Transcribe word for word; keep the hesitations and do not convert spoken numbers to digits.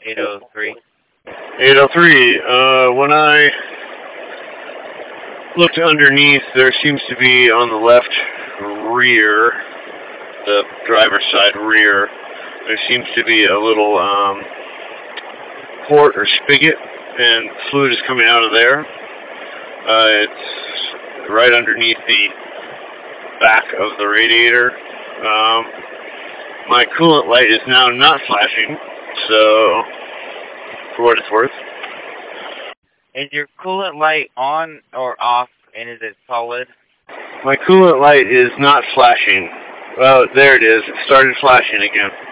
eight oh three. eight oh three, uh, when I looked underneath, there seems to be on the left rear, the driver's side rear, there seems to be a little um, port or spigot, and fluid is coming out of there. Uh, it's right underneath the back of the radiator. Um, my coolant light is now not flashing, so for what it's worth. Is your coolant light on or off, and is it solid? My coolant light is not flashing. Well, there it is. It started flashing again.